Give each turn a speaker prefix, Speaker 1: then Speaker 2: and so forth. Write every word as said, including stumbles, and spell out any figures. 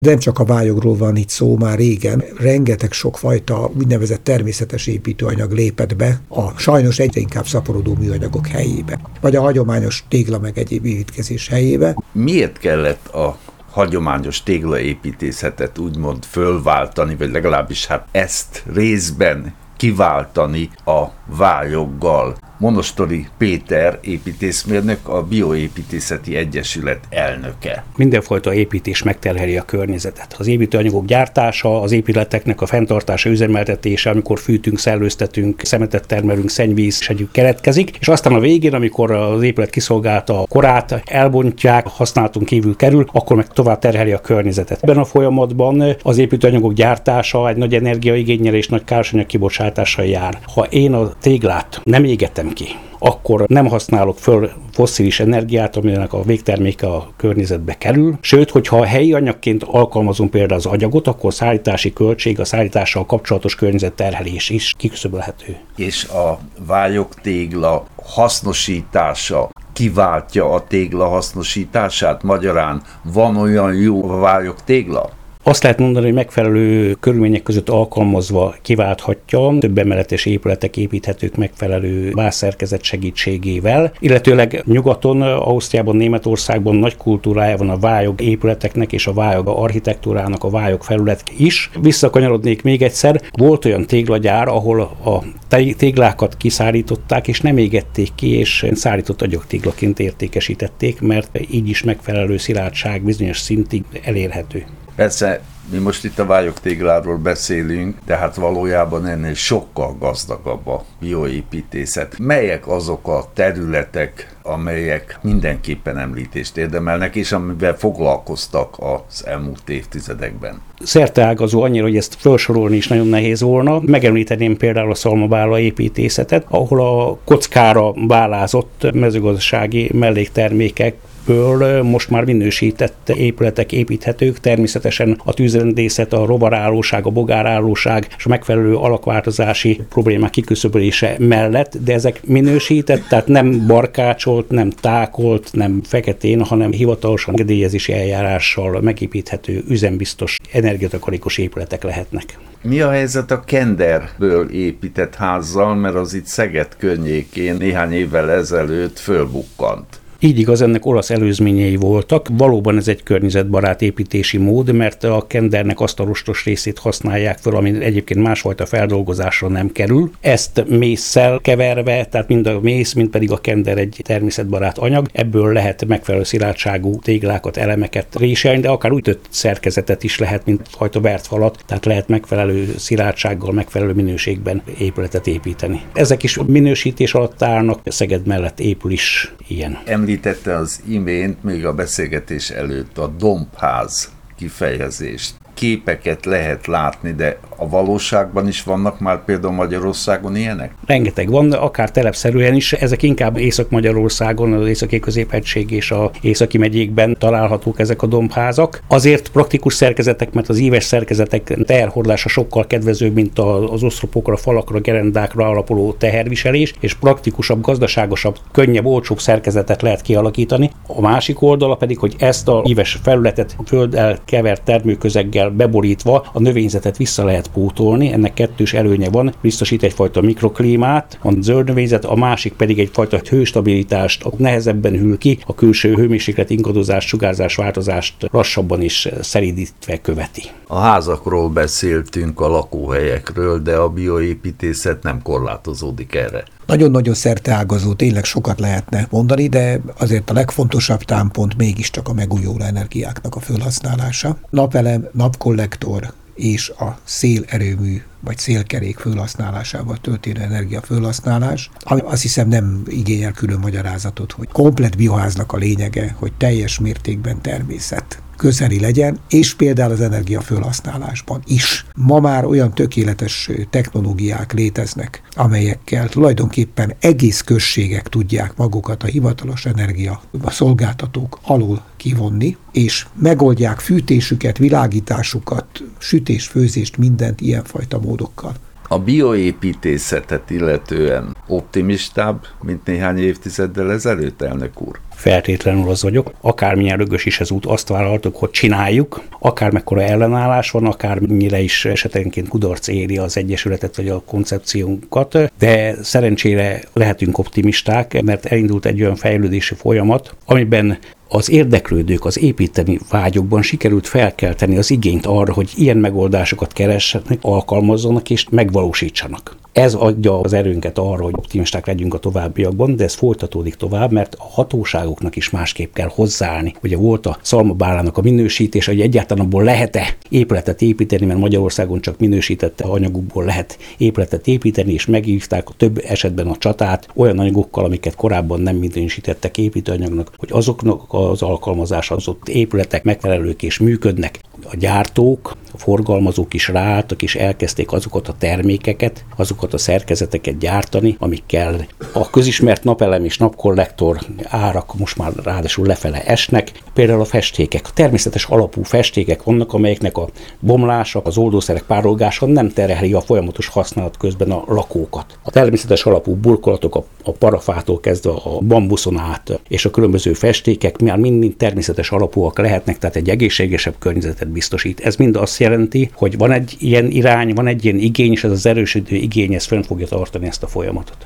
Speaker 1: De nem csak a vályogról van itt szó, már régen rengeteg sokfajta úgynevezett természetes építőanyag lépett be a sajnos egyre inkább szaporodó műanyagok helyébe, vagy a hagyományos tégla meg egyéb építkezés helyébe.
Speaker 2: Miért kellett a hagyományos téglaépítészetet úgymond fölváltani, vagy legalábbis hát ezt részben kiváltani a vályoggal? Monostori Péter építészmérnök, a Bioépítészeti Egyesület elnöke.
Speaker 3: Mindenfajta építés megterheli a környezetet. Az építőanyagok gyártása, az épületeknek a fenntartása, üzemeltetése, amikor fűtünk, szellőztetünk, szemetet termelünk, szennyvíz és együtt keletkezik, és aztán a végén, amikor az épület kiszolgálta a korát, elbontják, használaton kívül kerül, akkor meg tovább terheli a környezetet. Ebben a folyamatban az építőanyagok gyártása egy nagy energiaigénnyel és nagy kársanyag kibocsátással jár. Ha én a téglát nem égetem ki, akkor nem használok föl fosszilis energiát, aminek a végterméke a környezetbe kerül. Sőt, hogyha a helyi anyagként alkalmazunk például az agyagot, akkor szállítási költség, a szállítással kapcsolatos környezetterhelés is kiküszöbölhető.
Speaker 2: És a vályogtégla hasznosítása kiváltja a tégla hasznosítását? Magyarán van olyan jó a vályogtégla?
Speaker 3: Azt lehet mondani, hogy megfelelő körülmények között alkalmazva kiválthatja, több emeletes épületek építhetők megfelelő vázszerkezet segítségével, illetőleg nyugaton, Ausztriában, Németországban nagy kultúrája van a vályog épületeknek és a vályog architektúrának, a vályog felület is. Visszakanyarodnék még egyszer, volt olyan téglagyár, ahol a téglákat kiszállították és nem égették ki, és szállított agyagtéglaként értékesítették, mert így is megfelelő szilárdság bizonyos szintig elérhető.
Speaker 2: Persze, mi most itt a vályogtégláról beszélünk, de hát valójában ennél sokkal gazdagabb a bioépítészet. Melyek azok a területek, amelyek mindenképpen említést érdemelnek, és amivel foglalkoztak az elmúlt évtizedekben?
Speaker 3: Szerteágazó annyira, hogy ezt felsorolni is nagyon nehéz volna. Megemlíteném például a szalmabála építészetet, ahol a kockára bálázott mezőgazdasági melléktermékek ből most már minősített épületek építhetők, természetesen a tűzrendészet, a rovarállóság, a bogárállóság és a megfelelő alakváltozási problémák kiküszöbölése mellett, de ezek minősített, tehát nem barkácsolt, nem tákolt, nem feketén, hanem hivatalosan engedélyezési eljárással megépíthető, üzembiztos, energiatakarékos épületek lehetnek.
Speaker 2: Mi a helyzet a kenderből épített házzal, mert az itt Szeged környékén néhány évvel ezelőtt fölbukkant?
Speaker 3: Így igaz, ennek olasz előzményei voltak. Valóban ez egy környezetbarát építési mód, mert a kendernek azt a rostos részét használják föl, ami egyébként másfajta feldolgozásra nem kerül. Ezt mésszel keverve, tehát mind a mész, mind pedig a kender egy természetbarát anyag. Ebből lehet megfelelő szilárdságú téglákat, elemeket réselni, de akár úgy tött szerkezetet is lehet, mint fajta vert falat, tehát lehet megfelelő szilárdsággal, megfelelő minőségben épületet építeni. Ezek is minősítés alatt állnak, Szeged mellett épül is ilyen.
Speaker 2: Említette az imént, még a beszélgetés előtt a dombház kifejezést. Képeket lehet látni, de a valóságban is vannak már például Magyarországon ilyenek?
Speaker 3: Rengeteg van, akár telepszerűen is, ezek inkább Észak-Magyarországon, az északi középhegység és az északi megyékben találhatók ezek a dombházak. Azért praktikus szerkezetek, mert az íves szerkezetek teherhordása sokkal kedvezőbb, mint az oszlopokra, falakra, gerendákra alapuló teherviselés, és praktikusabb, gazdaságosabb, könnyebb, olcsóbb szerkezetet lehet kialakítani. A másik oldala pedig, hogy ezt a íves felületet földdel kevert termőközeggel beborítva a növényzetet vissza lehet pótolni, ennek kettős előnye van, biztosít egyfajta mikroklímát, a zöld növényzet, a másik pedig egyfajta hőstabilitást, nehezebben hűl ki, a külső hőmérséklet ingadozást, sugárzás változást lassabban is szelídítve követi.
Speaker 2: A házakról beszéltünk, a lakóhelyekről, de a bioépítészet nem korlátozódik erre.
Speaker 1: Nagyon-nagyon szerteágazó, tényleg sokat lehetne mondani, de azért a legfontosabb támpont mégiscsak a megújuló energiáknak a felhasználása. Napelem, napkollektor és a szélerőmű vagy szélkerék felhasználásával történő energia felhasználás, ami azt hiszem nem igényel külön magyarázatot, hogy komplett bioháznak a lényege, hogy teljes mértékben természet közeli legyen, és például az energia felhasználásban is. Ma már olyan tökéletes technológiák léteznek, amelyekkel tulajdonképpen egész községek tudják magukat a hivatalos energia a szolgáltatók alól kivonni, és megoldják fűtésüket, világításukat, sütés, főzést, mindent ilyenfajta módokkal.
Speaker 2: A bioépítészetet illetően optimistább, mint néhány évtizeddel ezelőtt, elnök úr?
Speaker 3: feltétlenül az vagyok. Akármilyen rögös is ez út, azt vállaltuk, hogy csináljuk, akármekkora ellenállás van, akármennyire is esetenként kudarc éri az Egyesületet vagy a koncepciónkat, de szerencsére lehetünk optimisták, mert elindult egy olyan fejlődési folyamat, amiben az érdeklődők, az építeni vágyokban sikerült felkelteni az igényt arra, hogy ilyen megoldásokat keressenek, alkalmazzanak és megvalósítsanak. Ez adja az erőnket arra, hogy optimisták legyünk a továbbiakban, de ez folytatódik tovább, mert a hatóságoknak is másképp kell hozzáállni. Ugye volt a szalmabálának a minősítés, hogy egyáltalán abból lehet-e épületet építeni, mert Magyarországon csak minősített anyagokból lehet épületet építeni, és megívták több esetben a csatát olyan anyagokkal, amiket korábban nem minősítettek építőanyagnak, hogy azoknak az alkalmazása az ott épületek megfelelők és működnek. A gyártók, a forgalmazók is ráálltak, és elkezdték azokat a termékeket, azokat a szerkezeteket gyártani, amikkel a közismert napelem és napkollektor árak most már ráadásul lefele esnek. Például a festékek, a természetes alapú festékek vannak, amelyeknek a bomlása, az oldószerek párolgása nem terheli a folyamatos használat közben a lakókat. A természetes alapú burkolatok, a, a parafától kezdve a bambuszon át, és a különböző festékek már mind-mind természetes alapúak lehetnek, tehát egy egészségesebb környezetet biztosít. Ez mind azt jelenti, hogy van egy ilyen irány, van egy ilyen igény, és ez az erősödő igény, ez fönn fogja tartani ezt a folyamatot.